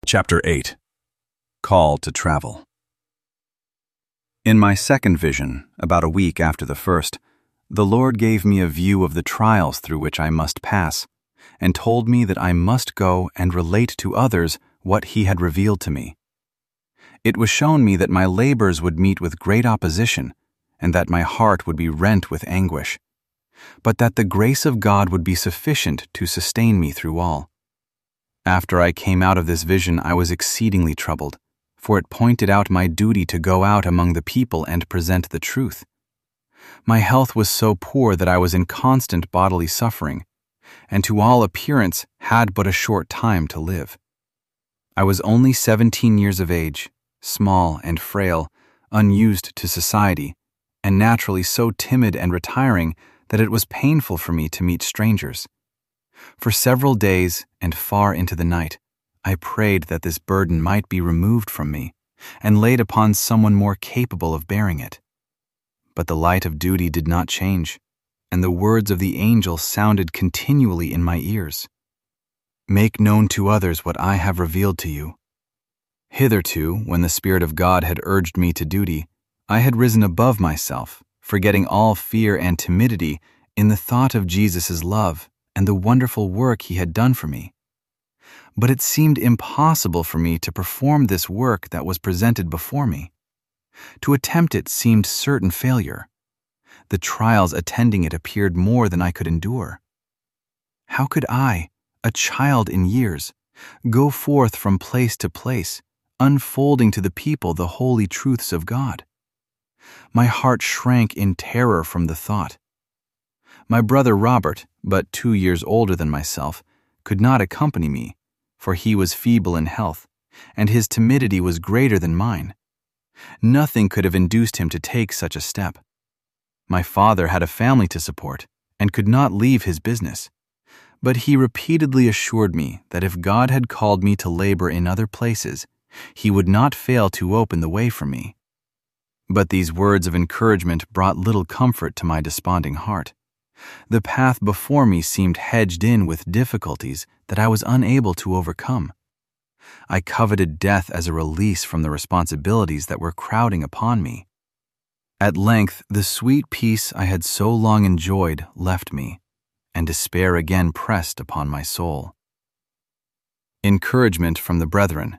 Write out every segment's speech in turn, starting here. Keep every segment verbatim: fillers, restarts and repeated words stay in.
Chapter eight. Call to Travel. In my second vision, about a week after the first, the Lord gave me a view of the trials through which I must pass, and told me that I must go and relate to others what He had revealed to me. It was shown me that my labors would meet with great opposition, and that my heart would be rent with anguish, but that the grace of God would be sufficient to sustain me through all. After I came out of this vision, I was exceedingly troubled, for it pointed out my duty to go out among the people and present the truth. My health was so poor that I was in constant bodily suffering, and to all appearance had but a short time to live. I was only seventeen years of age, small and frail, unused to society, and naturally so timid and retiring that it was painful for me to meet strangers. For several days and far into the night, I prayed that this burden might be removed from me and laid upon someone more capable of bearing it. But the light of duty did not change, and the words of the angel sounded continually in my ears. Make known to others what I have revealed to you. Hitherto, when the Spirit of God had urged me to duty, I had risen above myself, forgetting all fear and timidity in the thought of Jesus' love and the wonderful work He had done for me. But it seemed impossible for me to perform this work that was presented before me. To attempt it seemed certain failure. The trials attending it appeared more than I could endure. How could I, a child in years, go forth from place to place, unfolding to the people the holy truths of God? My heart shrank in terror from the thought. My brother Robert, but two years older than myself, could not accompany me, for he was feeble in health, and his timidity was greater than mine. Nothing could have induced him to take such a step. My father had a family to support, and could not leave his business, but he repeatedly assured me that if God had called me to labor in other places, He would not fail to open the way for me. But these words of encouragement brought little comfort to my desponding heart. The path before me seemed hedged in with difficulties that I was unable to overcome. I coveted death as a release from the responsibilities that were crowding upon me. At length, the sweet peace I had so long enjoyed left me, and despair again pressed upon my soul. Encouragement from the brethren.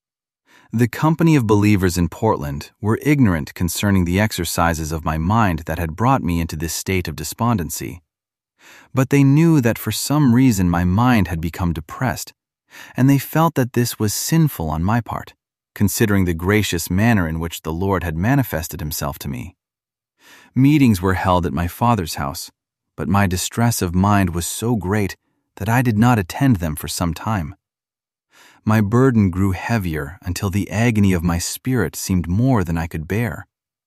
The company of believers in Portland were ignorant concerning the exercises of my mind that had brought me into this state of despondency. But they knew that for some reason my mind had become depressed, and they felt that this was sinful on my part, considering the gracious manner in which the Lord had manifested Himself to me. Meetings were held at my father's house, but my distress of mind was so great that I did not attend them for some time. My burden grew heavier until the agony of my spirit seemed more than I could bear.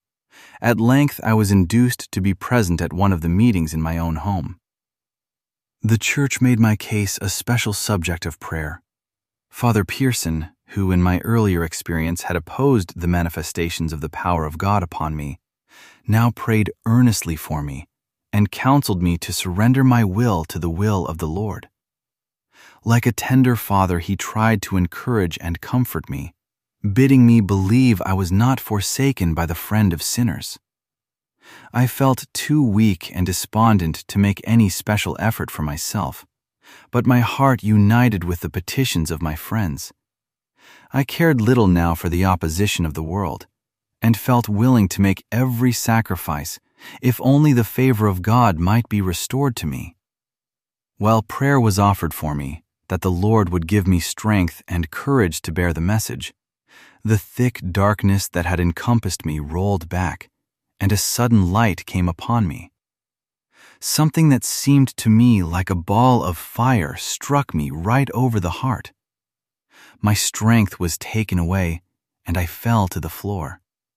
At length I was induced to be present at one of the meetings in my own home. The church made my case a special subject of prayer. Father Pearson, who in my earlier experience had opposed the manifestations of the power of God upon me, now prayed earnestly for me and counseled me to surrender my will to the will of the Lord. Like a tender father, he tried to encourage and comfort me, bidding me believe I was not forsaken by the friend of sinners. I felt too weak and despondent to make any special effort for myself, but my heart united with the petitions of my friends. I cared little now for the opposition of the world, and felt willing to make every sacrifice, if only the favor of God might be restored to me. While prayer was offered for me, that the Lord would give me strength and courage to bear the message, the thick darkness that had encompassed me rolled back, and a sudden light came upon me. Something that seemed to me like a ball of fire struck me right over the heart. My strength was taken away, and I fell to the floor.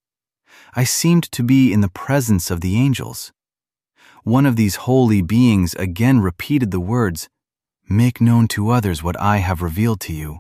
I seemed to be in the presence of the angels. One of these holy beings again repeated the words, "Make known to others what I have revealed to you."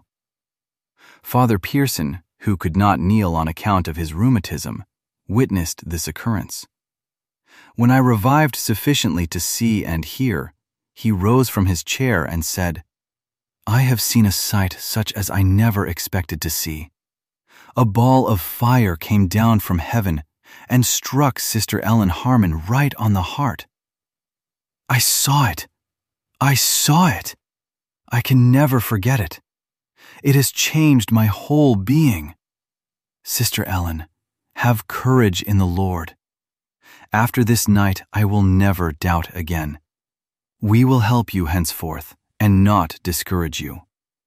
Father Pearson, who could not kneel on account of his rheumatism, witnessed this occurrence. When I revived sufficiently to see and hear, he rose from his chair and said, I have seen a sight such as I never expected to see. A ball of fire came down from heaven and struck Sister Ellen Harmon right on the heart. I saw it. I saw it. I can never forget it. It has changed my whole being. Sister Ellen, have courage in the Lord. After this night, I will never doubt again. We will help you henceforth and not discourage you.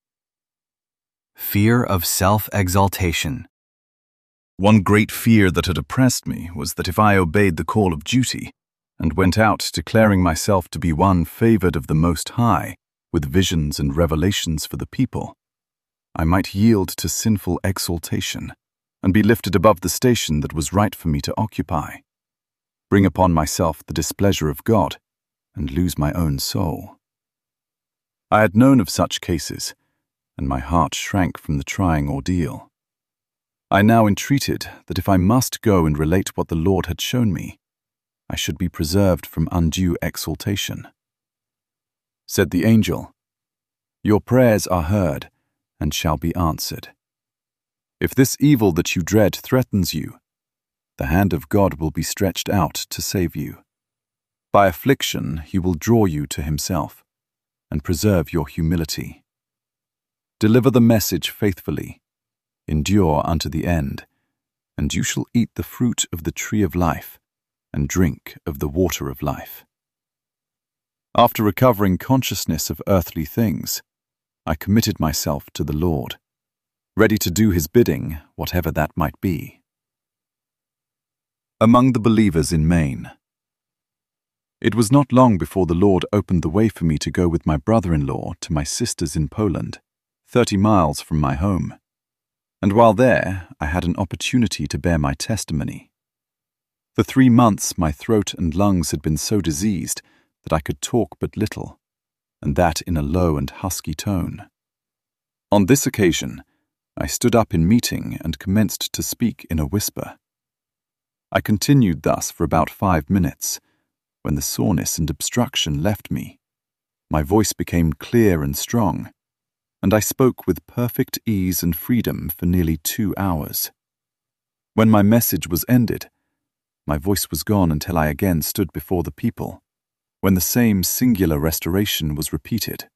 Fear of self-exaltation. One great fear that had oppressed me was that if I obeyed the call of duty and went out declaring myself to be one favored of the Most High, with visions and revelations for the people, I might yield to sinful exaltation and be lifted above the station that was right for me to occupy, bring upon myself the displeasure of God, and lose my own soul. I had known of such cases, and my heart shrank from the trying ordeal. I now entreated that if I must go and relate what the Lord had shown me, I should be preserved from undue exaltation. Said the angel, "Your prayers are heard, and shall be answered. If this evil that you dread threatens you, the hand of God will be stretched out to save you. By affliction he will draw you to himself, and preserve your humility. Deliver the message faithfully, endure unto the end, and you shall eat the fruit of the tree of life, and drink of the water of life." After recovering consciousness of earthly things, I committed myself to the Lord, ready to do his bidding, whatever that might be. Among the believers in Maine. It was not long before the Lord opened the way for me to go with my brother-in-law to my sisters in Poland, thirty miles from my home, and while there I had an opportunity to bear my testimony. For three months my throat and lungs had been so diseased that I could talk but little, and that in a low and husky tone. On this occasion, I stood up in meeting and commenced to speak in a whisper. I continued thus for about five minutes, when the soreness and obstruction left me. My voice became clear and strong, and I spoke with perfect ease and freedom for nearly two hours. When my message was ended, my voice was gone until I again stood before the people, when the same singular restoration was repeated.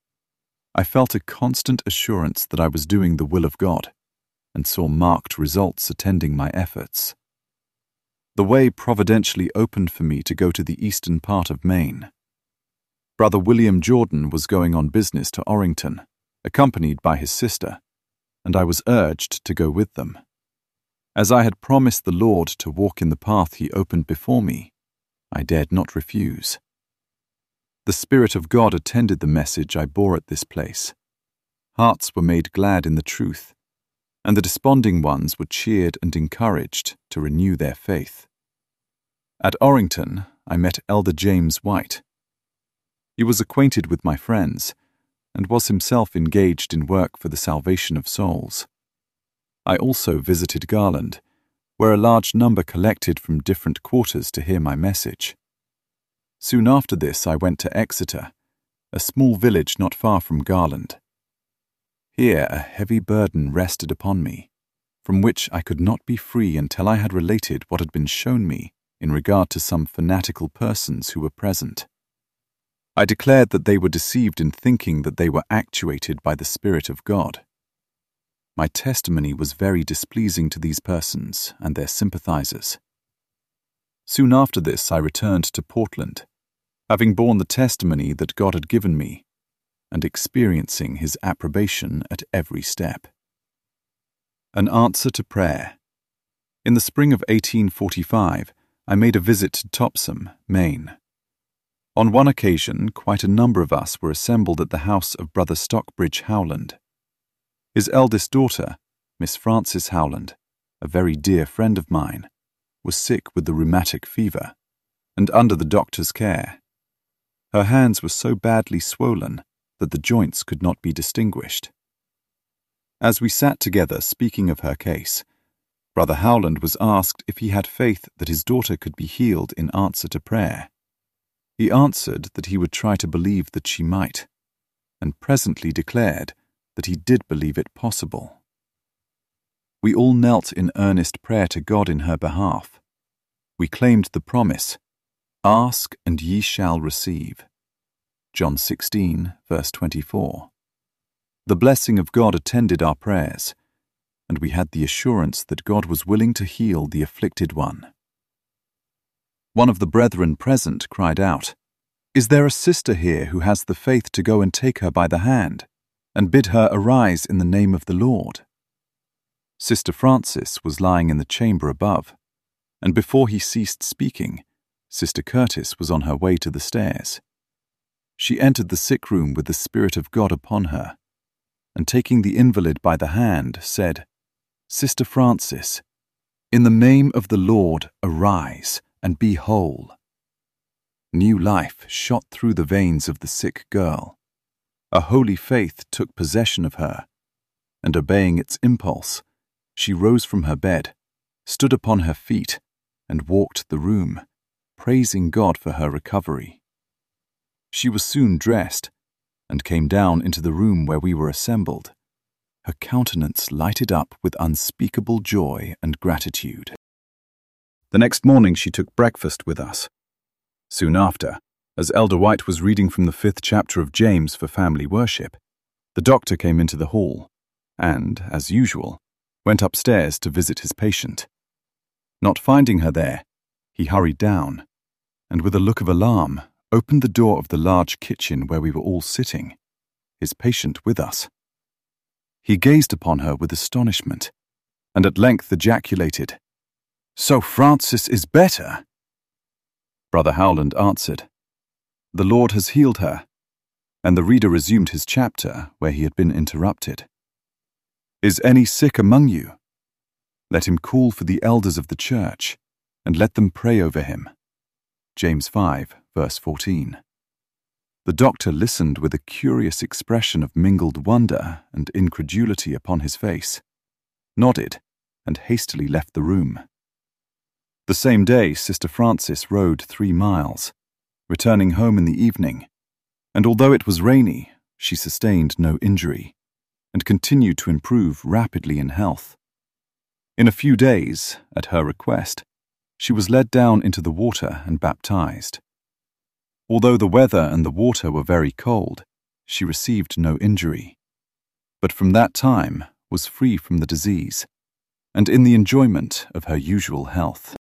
I felt a constant assurance that I was doing the will of God, and saw marked results attending my efforts. The way providentially opened for me to go to the eastern part of Maine. Brother William Jordan was going on business to Orrington, accompanied by his sister, and I was urged to go with them. As I had promised the Lord to walk in the path he opened before me, I dared not refuse. The Spirit of God attended the message I bore at this place. Hearts were made glad in the truth, and the desponding ones were cheered and encouraged to renew their faith. At Orrington, I met Elder James White. He was acquainted with my friends, and was himself engaged in work for the salvation of souls. I also visited Garland, where a large number collected from different quarters to hear my message. Soon after this I went to Exeter, a small village not far from Garland. Here a heavy burden rested upon me, from which I could not be free until I had related what had been shown me in regard to some fanatical persons who were present. I declared that they were deceived in thinking that they were actuated by the Spirit of God. My testimony was very displeasing to these persons and their sympathizers. Soon after this I returned to Portland, having borne the testimony that God had given me, and experiencing his approbation at every step. An answer to prayer. In the spring of eighteen forty-five, I made a visit to Topsham, Maine. On one occasion, quite a number of us were assembled at the house of Brother Stockbridge Howland. His eldest daughter, Miss Frances Howland, a very dear friend of mine, was sick with the rheumatic fever, and under the doctor's care. Her hands were so badly swollen that the joints could not be distinguished. As we sat together speaking of her case, Brother Howland was asked if he had faith that his daughter could be healed in answer to prayer. He answered that he would try to believe that she might. and presently declared that he did believe it possible. We all knelt in earnest prayer to God in her behalf. We claimed the promise, "Ask and ye shall receive." John sixteen, verse twenty-four. The blessing of God attended our prayers, and we had the assurance that God was willing to heal the afflicted one. One of the brethren present cried out, "Is there a sister here who has the faith to go and take her by the hand, and bid her arise in the name of the Lord?" Sister Frances was lying in the chamber above, and before he ceased speaking, Sister Curtis was on her way to the stairs. She entered the sick room with the Spirit of God upon her, and taking the invalid by the hand, said, "Sister Frances, in the name of the Lord, arise and be whole." New life shot through the veins of the sick girl. A holy faith took possession of her, and obeying its impulse, she rose from her bed, stood upon her feet, and walked the room, praising God for her recovery. She was soon dressed, and came down into the room where we were assembled, her countenance lighted up with unspeakable joy and gratitude. The next morning she took breakfast with us. Soon after, as Elder White was reading from the fifth chapter of James for family worship, the doctor came into the hall, and, as usual, went upstairs to visit his patient. Not finding her there, he hurried down, and with a look of alarm, opened the door of the large kitchen where we were all sitting, his patient with us. He gazed upon her with astonishment, and at length ejaculated, "So Frances is better?" Brother Howland answered, "The Lord has healed her," and the reader resumed his chapter where he had been interrupted. "Is any sick among you? Let him call for the elders of the church, and let them pray over him." James five, verse fourteen. The doctor listened with a curious expression of mingled wonder and incredulity upon his face, nodded, and hastily left the room. The same day Sister Frances rode three miles, returning home in the evening, and although it was rainy, she sustained no injury, and continued to improve rapidly in health. In a few days, at her request, she was led down into the water and baptized. Although the weather and the water were very cold, she received no injury, but from that time was free from the disease, and in the enjoyment of her usual health.